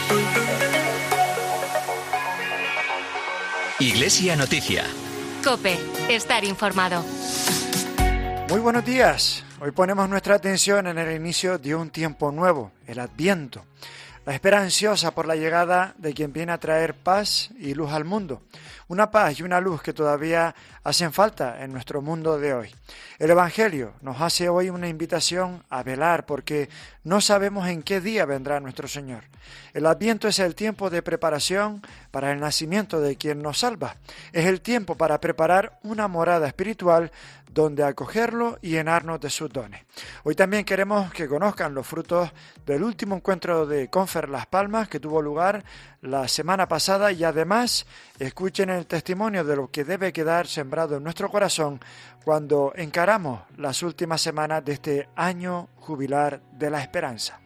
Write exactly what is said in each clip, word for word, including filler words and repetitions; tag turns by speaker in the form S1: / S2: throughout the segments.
S1: Iglesia Noticia.
S2: COPE. Estar informado.
S3: Muy buenos días. Hoy ponemos nuestra atención en el inicio de un tiempo nuevo, el Adviento. La espera ansiosa por la llegada de quien viene a traer paz y luz al mundo. Una paz y una luz que todavía hacen falta en nuestro mundo de hoy. El Evangelio nos hace hoy una invitación a velar porque no sabemos en qué día vendrá nuestro Señor. El Adviento es el tiempo de preparación para el nacimiento de quien nos salva. Es el tiempo para preparar una morada espiritual donde acogerlo y llenarnos de sus dones. Hoy también queremos que conozcan los frutos del último encuentro de Confer Las Palmas que tuvo lugar la semana pasada y además escuchen el testimonio de lo que debe quedar sembrado en nuestro corazón cuando encaramos las últimas semanas de este año jubilar de la esperanza.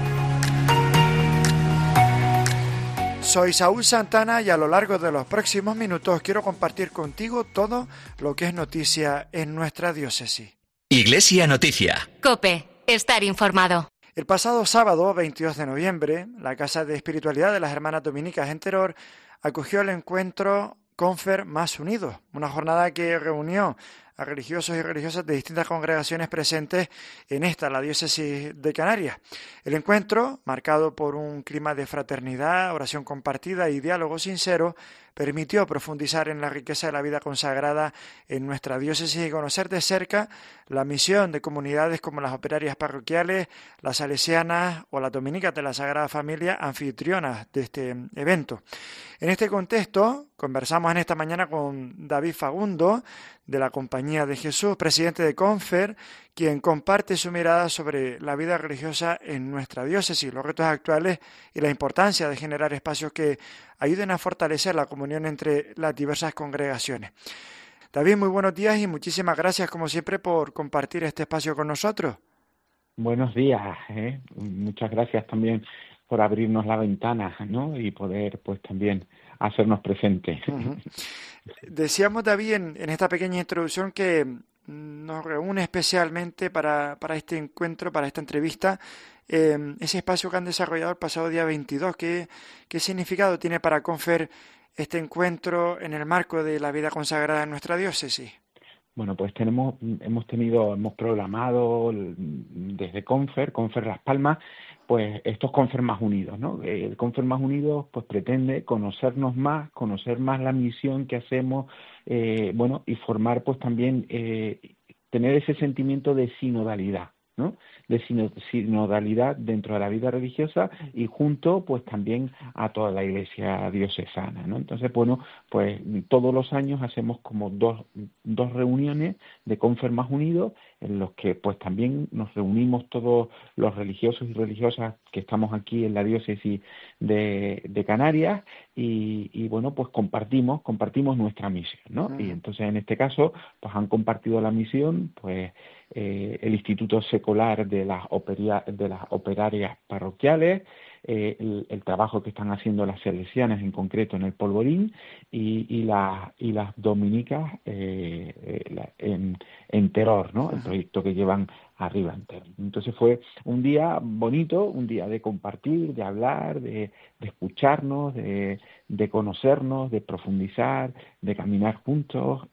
S3: Soy Saúl Santana y a lo largo de los próximos minutos quiero compartir contigo todo lo que es noticia en nuestra diócesis.
S1: Iglesia Noticia.
S2: COPE. Estar informado.
S3: El pasado sábado, veintidós de noviembre, la Casa de Espiritualidad de las Hermanas Dominicas en Teror acogió el encuentro Confer Más Unidos, una jornada que reunió a religiosos y religiosas de distintas congregaciones presentes en esta, la diócesis de Canarias. El encuentro, marcado por un clima de fraternidad, oración compartida y diálogo sincero, permitió profundizar en la riqueza de la vida consagrada en nuestra diócesis y conocer de cerca la misión de comunidades como las operarias parroquiales, las salesianas o las dominicas de la Sagrada Familia, anfitrionas de este evento. En este contexto, conversamos en esta mañana con David Fagundo, de la Compañía de Jesús, presidente de Confer, quien comparte su mirada sobre la vida religiosa en nuestra diócesis, los retos actuales y la importancia de generar espacios que ayuden a fortalecer la comunión entre las diversas congregaciones. David, muy buenos días y muchísimas gracias, como siempre, por compartir este espacio con nosotros.
S4: Buenos días, ¿eh? Muchas gracias también por abrirnos la ventana, ¿no? Y poder, pues, también hacernos presentes.
S3: Uh-huh. Decíamos, David, en, en esta pequeña introducción que nos reúne especialmente para, para este encuentro, para esta entrevista, eh, ese espacio que han desarrollado el pasado día veintidós. ¿Qué, qué significado tiene para Confer este encuentro en el marco de la vida consagrada en nuestra diócesis?
S4: Bueno, pues tenemos, hemos tenido, hemos programado desde Confer, Confer Las Palmas, pues estos Confer Más Unidos, ¿no? El Confer Más Unidos, pues pretende conocernos más, conocer más la misión que hacemos, eh, bueno, y formar, pues también eh, tener ese sentimiento de sinodalidad, ¿no? De sinodalidad dentro de la vida religiosa y junto, pues también a toda la Iglesia diocesana, ¿no? Entonces, bueno, pues todos los años hacemos como dos, dos reuniones de Confer Más Unidos en los que, pues también nos reunimos todos los religiosos y religiosas que estamos aquí en la diócesis de, de Canarias y, y, bueno, pues compartimos, compartimos nuestra misión, ¿no? Uh-huh. Y entonces, en este caso, pues han compartido la misión, pues, Eh, el Instituto Secular de las, operia, de las operarias parroquiales, eh, el, el trabajo que están haciendo las salesianas en concreto en el Polvorín y, y, la, y las dominicas eh, eh, la, en, en Teror, ¿no? El proyecto que llevan arriba en Teror. Entonces fue un día bonito, un día de compartir, de hablar, de, de escucharnos, de, de conocernos, de profundizar, de caminar juntos,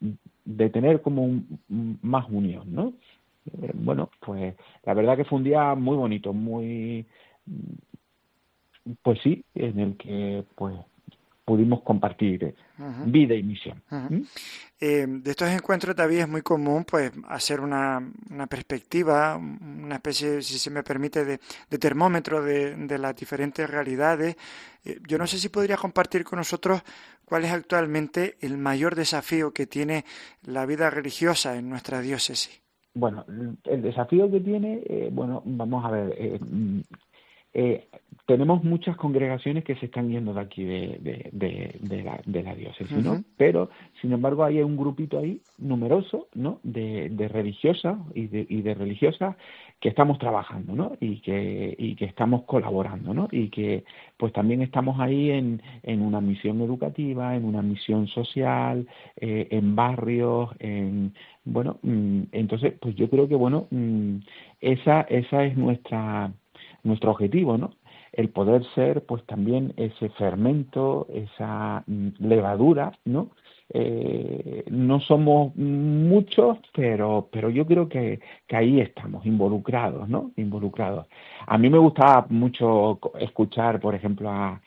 S4: de tener como un, más unión, ¿no? Eh, bueno, pues la verdad que fue un día muy bonito, muy, pues sí, en el que pues pudimos compartir uh-huh. vida y misión.
S3: Uh-huh. ¿Mm? Eh, de estos encuentros, David, es muy común pues hacer una, una perspectiva, una especie, si se me permite, de, de termómetro de, de las diferentes realidades. Eh, yo no sé si podría compartir con nosotros cuál es actualmente el mayor desafío que tiene la vida religiosa en nuestra diócesis.
S4: Bueno, el desafío que tiene, eh, bueno, vamos a ver, eh, eh, tenemos muchas congregaciones que se están yendo de aquí de, de, de, de, la, de la diócesis, ¿no? Uh-huh. Pero, sin embargo, hay un grupito ahí numeroso, ¿no? De, de religiosas y de, y de religiosas que estamos trabajando, ¿no? Y que, y que estamos colaborando, ¿no? Y que, pues, también estamos ahí en, en una misión educativa, en una misión social, eh, en barrios, en... Bueno, mmm, entonces, pues yo creo que, bueno, mmm, esa, esa es nuestra... nuestro objetivo, ¿no? el poder ser pues también ese fermento, esa mm, levadura, ¿no? Eh, no somos muchos, pero pero yo creo que, que ahí estamos involucrados, ¿no? Involucrados. A mí me gustaba mucho escuchar, por ejemplo, a,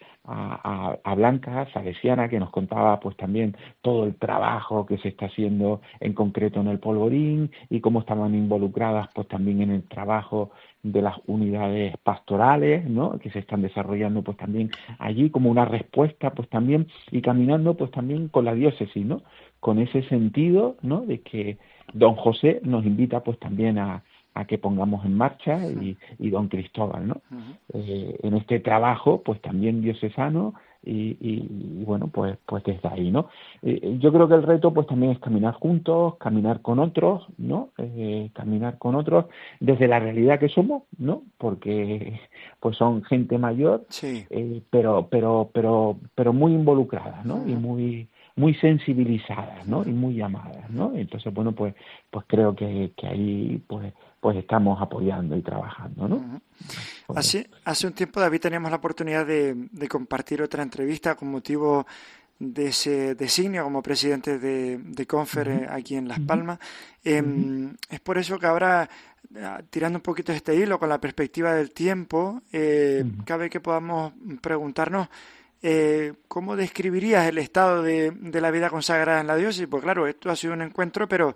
S4: a, a Blanca Salesiana, que nos contaba pues también todo el trabajo que se está haciendo en concreto en el Polvorín y cómo estaban involucradas pues también en el trabajo de las unidades pastorales, ¿no? Que se están desarrollando pues también allí como una respuesta pues también y caminando pues también con la diócesis, ¿no? Con ese sentido, ¿no? De que don José nos invita pues también a, a que pongamos en marcha y, y don Cristóbal, ¿no? Uh-huh. Eh, en este trabajo pues también diocesano y, y, y bueno pues pues desde ahí, ¿no? Eh, yo creo que el reto pues también es caminar juntos, caminar con otros, ¿no? Eh, caminar con otros desde la realidad que somos, ¿no? Porque pues son gente mayor,
S3: sí.
S4: eh, pero pero pero pero muy involucradas, ¿no?
S3: Uh-huh.
S4: Y muy muy sensibilizadas, ¿no? Y muy llamadas, ¿no? Entonces, bueno, pues pues creo que, que ahí pues pues estamos apoyando y trabajando, ¿no?
S3: Uh-huh. Pues, hace, hace un tiempo, David, teníamos la oportunidad de, de compartir otra entrevista con motivo de ese designio como presidente de, de Confer uh-huh. aquí en Las Palmas. Uh-huh. Eh, uh-huh. Es por eso que ahora, tirando un poquito este hilo con la perspectiva del tiempo, eh, uh-huh. cabe que podamos preguntarnos Eh, ¿cómo describirías el estado de, de la vida consagrada en la diócesis? Pues claro, esto ha sido un encuentro, pero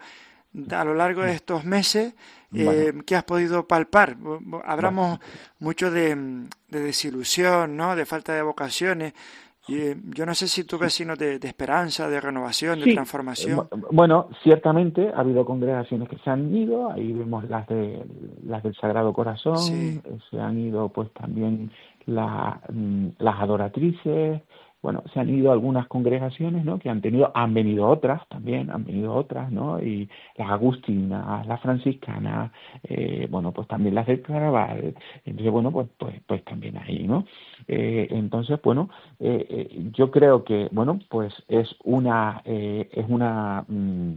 S3: a lo largo de estos meses, eh, bueno. ¿qué has podido palpar? Hablamos bueno. mucho de, de desilusión, ¿no? De falta de vocaciones. Y, eh, yo no sé si tú ves signos de, de esperanza, de renovación, de
S4: sí.
S3: transformación.
S4: Bueno, ciertamente ha habido congregaciones que se han ido, ahí vemos las de las del Sagrado Corazón,
S3: sí.
S4: se han ido pues también la, las adoratrices, bueno, se han ido algunas congregaciones, ¿no? Que han tenido, han venido otras también, han venido otras, ¿no? Y las agustinas, las franciscanas, eh, bueno, pues también las del Claraval, entonces, bueno, pues pues pues también ahí, ¿no? Eh, entonces, bueno, eh, eh, yo creo que, bueno, pues es una, eh, es una... Mmm,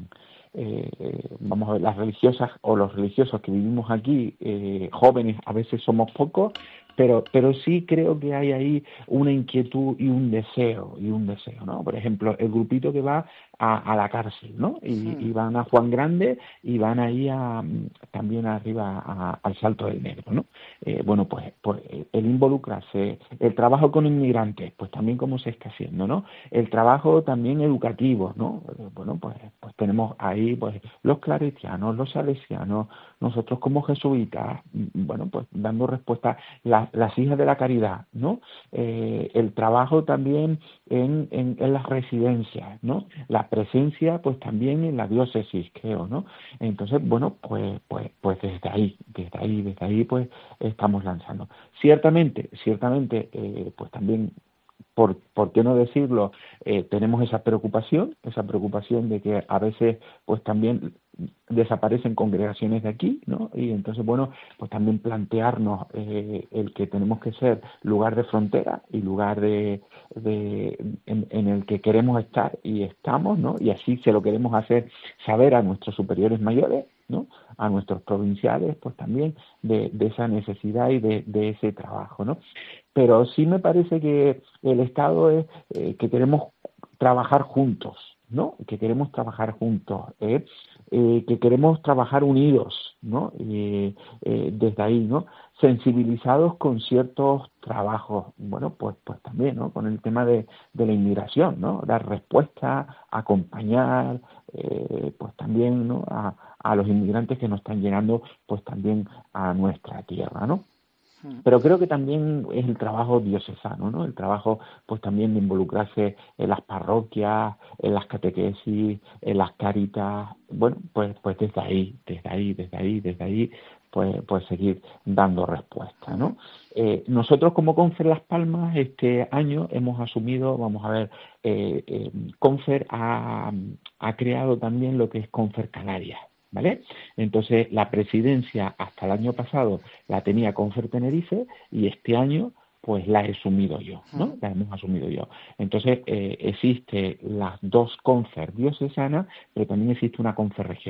S4: Eh, vamos a ver, las religiosas o los religiosos que vivimos aquí, eh, jóvenes, a veces somos pocos, pero pero sí creo que hay ahí una inquietud y un deseo, y un deseo, ¿no? Por ejemplo, el grupito que va a, a la cárcel, ¿no? Y, sí. y van a Juan Grande y van ahí a, también arriba a, al Salto del Negro, ¿no? Eh, bueno, pues, pues el involucrarse, el trabajo con inmigrantes, pues también como se está haciendo, ¿no? El trabajo también educativo, ¿no? Eh, bueno, pues, pues tenemos ahí pues los claretianos, los salesianos, nosotros como jesuitas, bueno, pues dando respuesta, la, las hijas de la caridad, ¿no? Eh, el trabajo también en, en, en las residencias, ¿no? La presencia, pues también en la diócesis, creo, ¿no? Entonces, bueno, pues, pues, pues desde ahí, desde ahí, desde ahí, pues estamos lanzando. Ciertamente, ciertamente, eh, pues también Por, ¿por qué no decirlo? Eh, tenemos esa preocupación, esa preocupación de que a veces pues también desaparecen congregaciones de aquí, ¿no? Y entonces, bueno, pues también plantearnos eh, el que tenemos que ser lugar de frontera y lugar de, de en, en el que queremos estar y estamos, ¿no? Y así se lo queremos hacer saber a nuestros superiores mayores, ¿no? A nuestros provinciales, pues también de, de esa necesidad y de, de ese trabajo, ¿no? Pero sí me parece que el Estado es eh, que queremos trabajar juntos, ¿no? Que queremos trabajar juntos, ¿eh? Eh, que queremos trabajar unidos, ¿no? Eh, eh, desde ahí, ¿no? Sensibilizados con ciertos trabajos, bueno, pues pues también, ¿no? Con el tema de, de la inmigración, ¿no? Dar respuesta, acompañar, eh, pues también, ¿no? A, a los inmigrantes que nos están llegando, pues también a nuestra tierra, ¿no? Pero creo que también es el trabajo diocesano, ¿no? El trabajo, pues también de involucrarse en las parroquias, en las catequesis, en las cáritas, bueno, pues pues desde ahí, desde ahí, desde ahí, desde ahí, pues pues seguir dando respuesta, ¿no? Eh, nosotros como Confer Las Palmas este año hemos asumido, vamos a ver, eh, eh, Confer ha, ha creado también lo que es Confer Canarias, ¿vale? Entonces, la presidencia hasta el año pasado la tenía Confer Tenerife y este año, pues la he asumido yo, ¿no? La hemos asumido yo. Entonces, eh, existe las dos Confer diocesanas, pero también existe una Confer regional.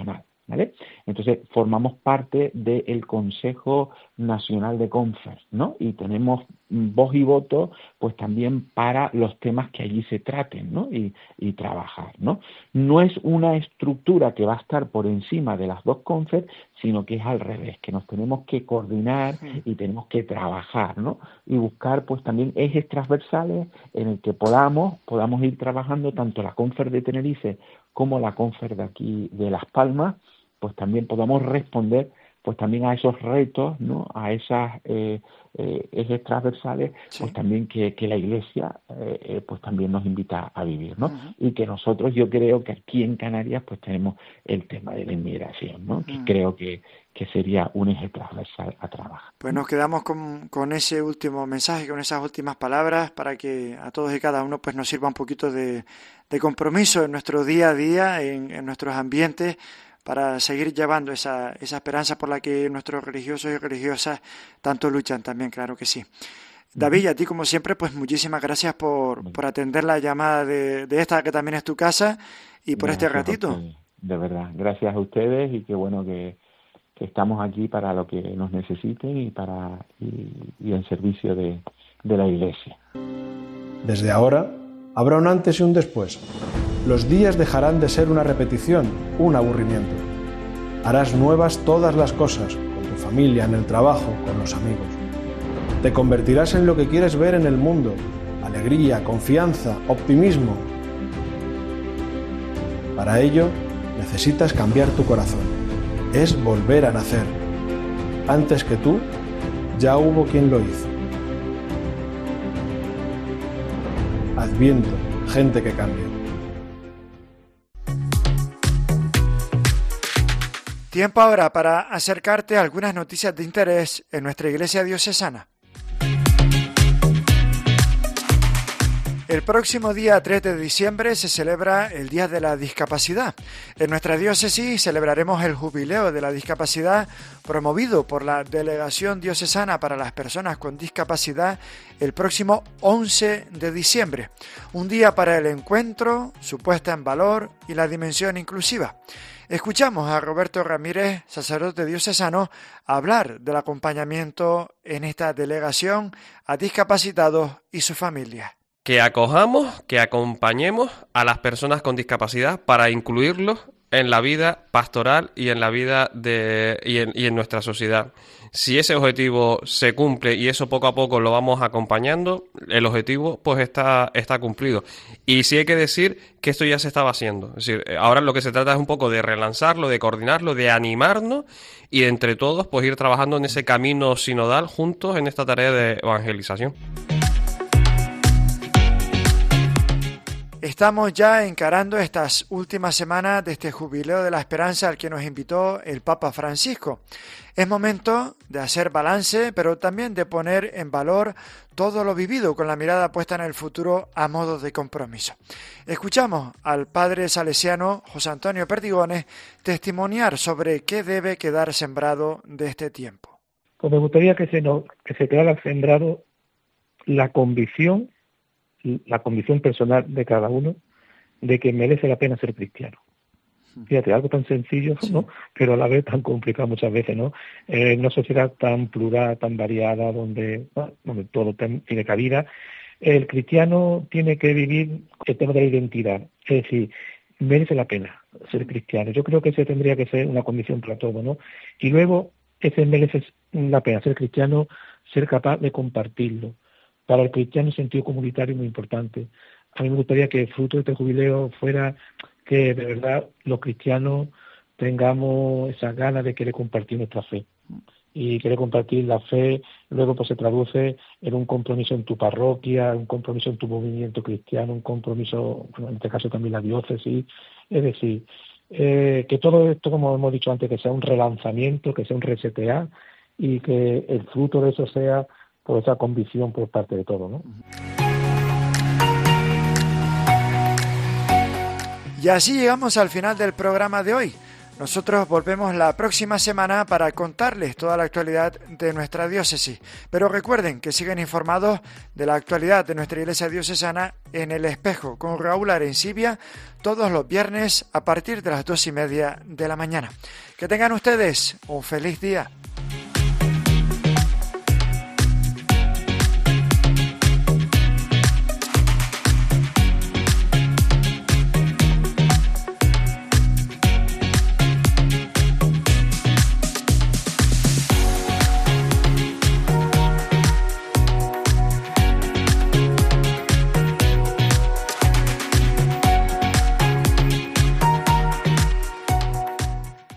S4: ¿vale? Entonces, formamos parte del Consejo Nacional de Confer, ¿no? Y tenemos voz y voto, pues también para los temas que allí se traten, ¿no? Y, y trabajar, ¿no? No es una estructura que va a estar por encima de las dos Confer, sino que es al revés, que nos tenemos que coordinar y tenemos que trabajar, ¿no? Y buscar, pues, también ejes transversales en el que podamos, podamos ir trabajando tanto la Confer de Tenerife como la Confer de aquí de Las Palmas, pues también podamos responder pues también a esos retos, ¿no? A esas eh, eh, ejes transversales, sí. Pues también que, que la Iglesia eh, eh, pues también nos invita a vivir, ¿no? Uh-huh. Y que nosotros, yo creo que aquí en Canarias pues tenemos el tema de la inmigración, ¿no? Uh-huh. Que creo que, que sería un eje transversal a trabajar.
S3: Pues nos quedamos con, con ese último mensaje, con esas últimas palabras, para que a todos y cada uno pues nos sirva un poquito de, de compromiso en nuestro día a día, en, en nuestros ambientes, para seguir llevando esa, esa esperanza por la que nuestros religiosos y religiosas tanto luchan también, claro que sí. David, a ti como siempre, pues muchísimas gracias por, por atender la llamada de, de esta que también es tu casa y por gracias este ratito.
S4: De verdad, gracias a ustedes y qué bueno que, que estamos aquí para lo que nos necesiten y para y, y en servicio de, de la Iglesia.
S5: Desde ahora habrá un antes y un después. Los días dejarán de ser una repetición, un aburrimiento. Harás nuevas todas las cosas, con tu familia, en el trabajo, con los amigos. Te convertirás en lo que quieres ver en el mundo: alegría, confianza, optimismo. Para ello, necesitas cambiar tu corazón. Es volver a nacer. Antes que tú, ya hubo quien lo hizo. Adviento, gente que cambia.
S3: Tiempo ahora para acercarte a algunas noticias de interés en nuestra iglesia diocesana. El próximo día tres de diciembre se celebra el Día de la Discapacidad. En nuestra diócesis celebraremos el Jubileo de la Discapacidad promovido por la Delegación Diocesana para las Personas con Discapacidad el próximo once de diciembre. Un día para el encuentro, su puesta en valor y la dimensión inclusiva. Escuchamos a Roberto Ramírez, sacerdote diocesano, hablar del acompañamiento en esta delegación a discapacitados y sus familias.
S6: Que acojamos, que acompañemos a las personas con discapacidad para incluirlos en la vida pastoral y en la vida de y en, y en nuestra sociedad. Si ese objetivo se cumple y eso poco a poco lo vamos acompañando, el objetivo pues está, está cumplido. Y sí hay que decir que esto ya se estaba haciendo. Es decir, ahora lo que se trata es un poco de relanzarlo, de coordinarlo, de animarnos y de entre todos pues ir trabajando en ese camino sinodal juntos en esta tarea de evangelización.
S3: Estamos ya encarando estas últimas semanas de este Jubileo de la Esperanza al que nos invitó el Papa Francisco. Es momento de hacer balance, pero también de poner en valor todo lo vivido con la mirada puesta en el futuro a modo de compromiso. Escuchamos al padre salesiano José Antonio Perdigones testimoniar sobre qué debe quedar sembrado de este tiempo.
S7: Pues me gustaría que se, nos, que se quedara sembrado la convicción la convicción personal de cada uno de que merece la pena ser cristiano. Fíjate, algo tan sencillo, ¿no? Sí. Pero a la vez tan complicado muchas veces, ¿no? Eh, en una sociedad tan plural, tan variada, donde, bueno, donde todo tiene cabida, el cristiano tiene que vivir el tema de la identidad. Es decir, merece la pena ser cristiano. Yo creo que ese tendría que ser una condición para todo, ¿no? Y luego, ese merece la pena ser cristiano, ser capaz de compartirlo. Para el cristiano el sentido comunitario es muy importante. A mí me gustaría que el fruto de este jubileo fuera que de verdad los cristianos tengamos esa ganas de querer compartir nuestra fe. Y querer compartir la fe, luego pues se traduce en un compromiso en tu parroquia, un compromiso en tu movimiento cristiano, un compromiso, bueno, en este caso también la diócesis. Es decir, eh, que todo esto, como hemos dicho antes, que sea un relanzamiento, que sea un resetear y que el fruto de eso sea por esa convicción por parte de todo, ¿no?
S3: Y así llegamos al final del programa de hoy. Nosotros volvemos la próxima semana para contarles toda la actualidad de nuestra diócesis. Pero recuerden que siguen informados de la actualidad de nuestra iglesia diocesana en El Espejo con Raúl Arencibia todos los viernes a partir de las dos y media de la mañana. Que tengan ustedes un feliz día.